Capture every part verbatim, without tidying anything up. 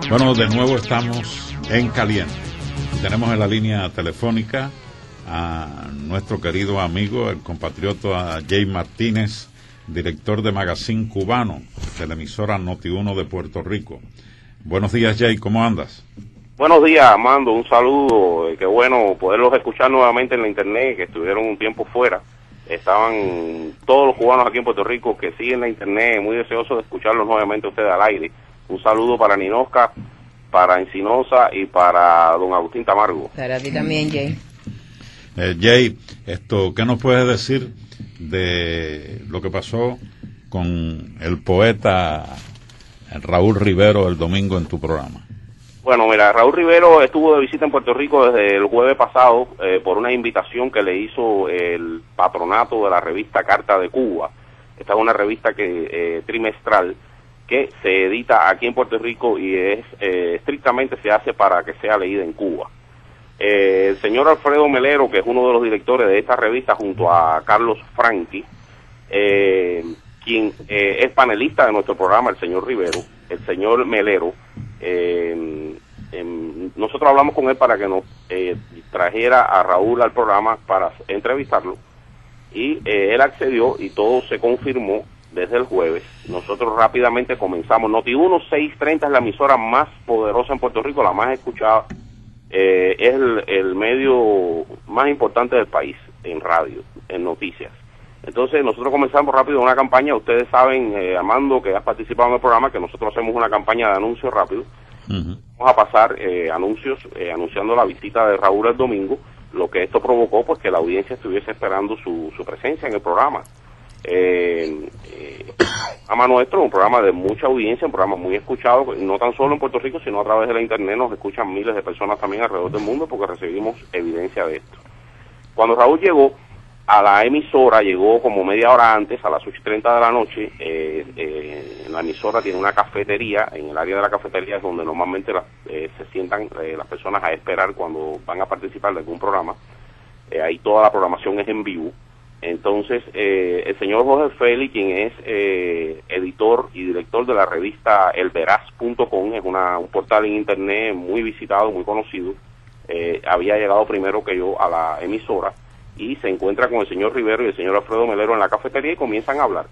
Bueno, de nuevo estamos en caliente. Tenemos en la línea telefónica a nuestro querido amigo, el compatriota Jay Martínez, director de Magazine Cubano, de la emisora Noti uno de Puerto Rico. Buenos días, Jay, ¿cómo andas? Buenos días, Armando, un saludo. Qué bueno poderlos escuchar nuevamente en la internet, que estuvieron un tiempo fuera. Estaban todos los cubanos aquí en Puerto Rico que siguen la internet, muy deseosos de escucharlos nuevamente a ustedes al aire. Un saludo para Ninosca, para Encinosa y para don Agustín Tamargo. Para ti también, Jay. Eh, Jay, esto, ¿qué nos puedes decir de lo que pasó con el poeta Raúl Rivero el domingo en tu programa? Bueno, mira, Raúl Rivero estuvo de visita en Puerto Rico desde el jueves pasado eh, por una invitación que le hizo el patronato de la revista Carta de Cuba. Esta es una revista que eh, trimestral que se edita aquí en Puerto Rico y es eh, estrictamente se hace para que sea leída en Cuba. Eh, el señor Alfredo Melero, que es uno de los directores de esta revista, junto a Carlos Franchi, eh, quien eh, es panelista de nuestro programa, el señor Rivero, el señor Melero, eh, eh, nosotros hablamos con él para que nos eh, trajera a Raúl al programa para entrevistarlo, y eh, él accedió y todo se confirmó desde el jueves. Nosotros rápidamente comenzamos. Noti uno seiscientos treinta es la emisora más poderosa en Puerto Rico, la más escuchada, eh, es el, el medio más importante del país en radio, en noticias. Entonces nosotros comenzamos rápido una campaña. Ustedes saben, eh, Armando, que has participado en el programa, que nosotros hacemos una campaña de anuncios rápido. Uh-huh. Vamos a pasar eh, anuncios eh, anunciando la visita de Raúl el domingo, lo que esto provocó pues que la audiencia estuviese esperando su, su presencia en el programa. Eh, eh, programa nuestro, un programa de mucha audiencia, un programa muy escuchado, no tan solo en Puerto Rico, sino a través de la internet. Nos escuchan miles de personas también alrededor del mundo porque recibimos evidencia de esto. Cuando Raúl llegó a la emisora, llegó como media hora antes, a las ocho y treinta de la noche. eh, eh, la emisora tiene una cafetería, en el área de la cafetería es donde normalmente la, eh, se sientan eh, las personas a esperar cuando van a participar de algún programa. Eh, ahí toda la programación es en vivo. Entonces, eh, el señor Jorge Feli, quien es eh, editor y director de la revista el veraz punto com, es una, un portal en internet muy visitado, muy conocido, eh, había llegado primero que yo a la emisora y se encuentra con el señor Rivero y el señor Alfredo Melero en la cafetería y comienzan a hablar.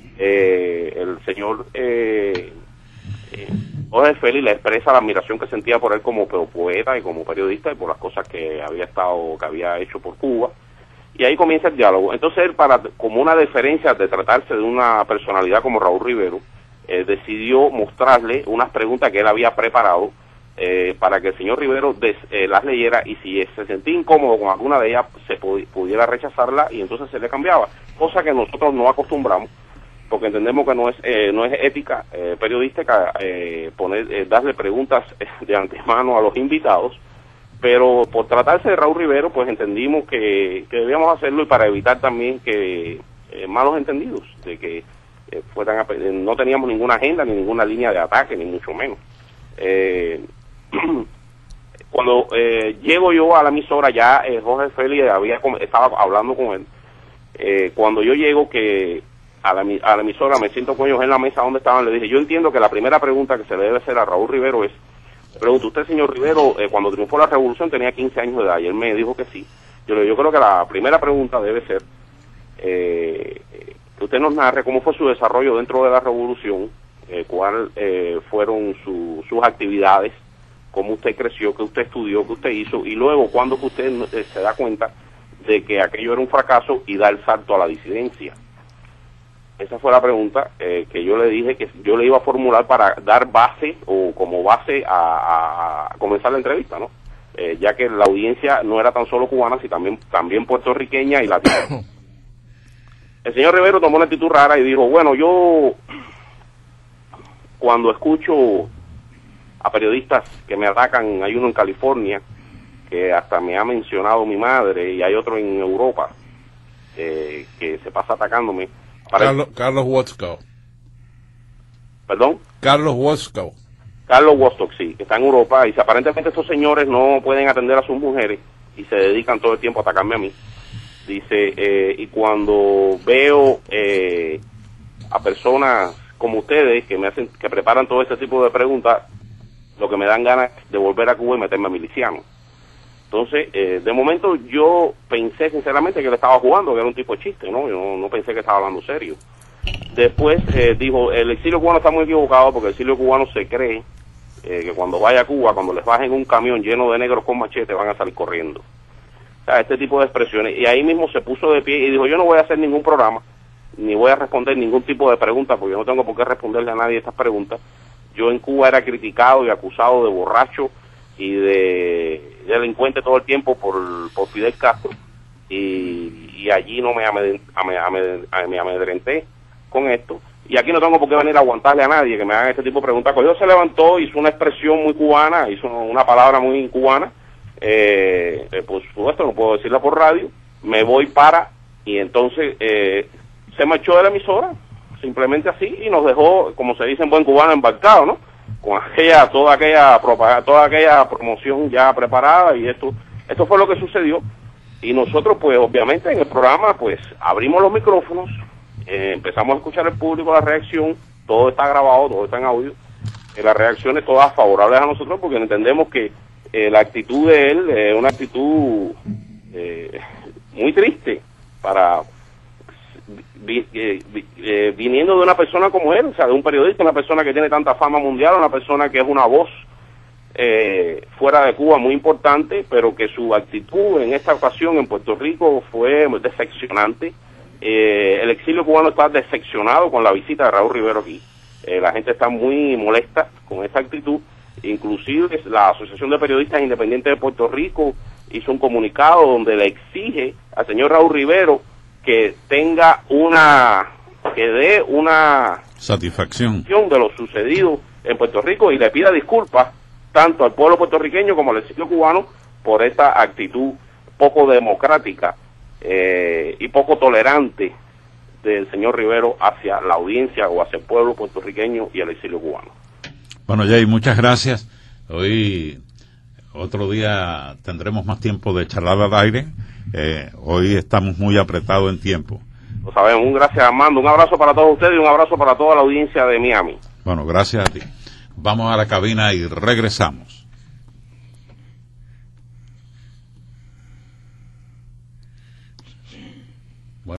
Eh, el señor eh, eh, Jorge Feli le expresa la admiración que sentía por él como poeta y como periodista y por las cosas que había estado, que había hecho por Cuba. Y ahí comienza el diálogo. Entonces él, para como una deferencia de tratarse de una personalidad como Raúl Rivero, eh, decidió mostrarle unas preguntas que él había preparado eh, para que el señor Rivero des, eh, las leyera, y si se sentía incómodo con alguna de ellas, se pu- pudiera rechazarla y entonces se le cambiaba. Cosa que nosotros no acostumbramos, porque entendemos que no es eh, no es ética eh, periodística eh, poner eh, darle preguntas de antemano a los invitados. Pero por tratarse de Raúl Rivero, pues entendimos que, que debíamos hacerlo, y para evitar también que eh, malos entendidos, de que eh, fueran a, no teníamos ninguna agenda, ni ninguna línea de ataque, ni mucho menos. Eh, cuando eh, llego yo a la emisora, ya eh, Jorge Félix había, estaba hablando con él. Eh, cuando yo llego que a la, a la emisora, me siento con ellos en la mesa donde estaban, le dije, yo entiendo que la primera pregunta que se le debe hacer a Raúl Rivero es, pregunto, usted, señor Rivero, eh, cuando triunfó la revolución tenía quince años de edad, y él me dijo que sí. Yo le yo creo que la primera pregunta debe ser eh, que usted nos narre cómo fue su desarrollo dentro de la revolución, eh, cuáles eh, fueron su, sus actividades, cómo usted creció, qué usted estudió, qué usted hizo, y luego cuándo que usted eh, se da cuenta de que aquello era un fracaso y da el salto a la disidencia. Esa fue la pregunta eh, que yo le dije que yo le iba a formular para dar base o como base a, a comenzar la entrevista, ¿no? Eh, ya que la audiencia no era tan solo cubana, sino también, también puertorriqueña y latina. El señor Rivero tomó una actitud rara y dijo, bueno, yo cuando escucho a periodistas que me atacan, hay uno en California que hasta me ha mencionado mi madre, y hay otro en Europa eh, que se pasa atacándome. Carlos, Carlos Woskow. ¿Perdón? Carlos Woskow. Carlos Woskow, sí, que está en Europa, y si aparentemente estos señores no pueden atender a sus mujeres y se dedican todo el tiempo a atacarme a mí. Dice, eh, y cuando veo eh, a personas como ustedes que me hacen, que preparan todo ese tipo de preguntas, lo que me dan ganas de volver a Cuba y meterme a miliciano. Entonces, eh, de momento yo pensé sinceramente que él estaba jugando, que era un tipo de chiste, ¿no? Yo no, no pensé que estaba hablando serio. Después eh, dijo, el exilio cubano está muy equivocado porque el exilio cubano se cree eh, que cuando vaya a Cuba, cuando les bajen un camión lleno de negros con machete, van a salir corriendo. O sea, este tipo de expresiones. Y ahí mismo se puso de pie y dijo, yo no voy a hacer ningún programa, ni voy a responder ningún tipo de pregunta, porque yo no tengo por qué responderle a nadie estas preguntas. Yo en Cuba era criticado y acusado de borracho y de delincuente todo el tiempo por, por Fidel Castro, y, y allí no me, amed, amed, amed, me amedrenté con esto, y aquí no tengo por qué venir a aguantarle a nadie que me hagan este tipo de preguntas. Cogió, se levantó, hizo una expresión muy cubana, hizo una palabra muy cubana, eh, eh, por supuesto no puedo decirla por radio, me voy para, y entonces eh, se marchó de la emisora, simplemente así, y nos dejó, como se dice en buen cubano, embarcado, ¿no? Con aquella, toda aquella propaganda, toda aquella promoción ya preparada, y esto, esto fue lo que sucedió. Y nosotros, pues, obviamente, en el programa, pues, abrimos los micrófonos, eh, empezamos a escuchar al público, la reacción, todo está grabado, todo está en audio, eh, las reacciones todas favorables a nosotros, porque entendemos que eh, la actitud de él es una actitud eh, muy triste para... Vi, eh, vi, eh, viniendo de una persona como él, o sea, de un periodista, una persona que tiene tanta fama mundial, una persona que es una voz eh, fuera de Cuba muy importante, pero que su actitud en esta ocasión en Puerto Rico fue decepcionante. Eh, el exilio cubano está decepcionado con la visita de Raúl Rivero aquí. Eh, la gente está muy molesta con esta actitud. Inclusive la Asociación de Periodistas Independientes de Puerto Rico hizo un comunicado donde le exige al señor Raúl Rivero que tenga una, que dé una satisfacción de lo sucedido en Puerto Rico y le pida disculpas tanto al pueblo puertorriqueño como al exilio cubano por esta actitud poco democrática eh, y poco tolerante del señor Rivero hacia la audiencia o hacia el pueblo puertorriqueño y el exilio cubano. Bueno, Jay, muchas gracias. Hoy, otro día tendremos más tiempo de charlar al aire. Eh, hoy estamos muy apretados en tiempo. Lo sabemos. Un gracias, Armando. Un abrazo para todos ustedes y un abrazo para toda la audiencia de Miami. Bueno, gracias a ti. Vamos a la cabina y regresamos.